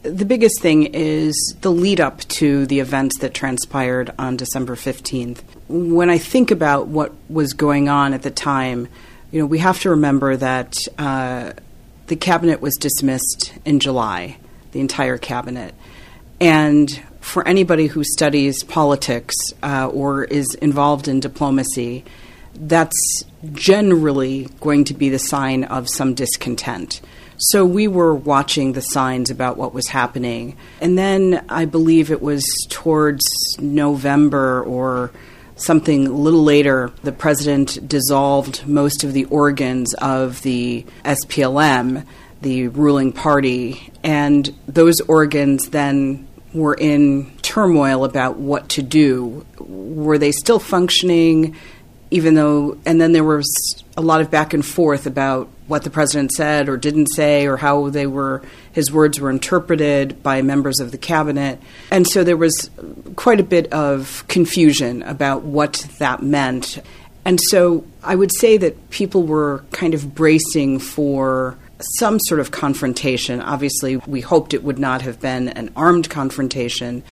the biggest thing is the lead up to the events that transpired on December 15th. When I think about what was going on at the time, we have to remember that the cabinet was dismissed in July, the entire cabinet. And for anybody who studies politics or is involved in diplomacy, that's generally going to be the sign of some discontent. So we were watching the signs about what was happening. And then I believe it was towards November or something a little later, the president dissolved most of the organs of the SPLM, the ruling party, and those organs then were in turmoil about what to do. Were they still functioning? And then there was a lot of back and forth about what the president said or didn't say or how his words were interpreted by members of the cabinet. And so there was quite a bit of confusion about what that meant. And so I would say that people were kind of bracing for some sort of confrontation. Obviously, we hoped it would not have been an armed confrontation,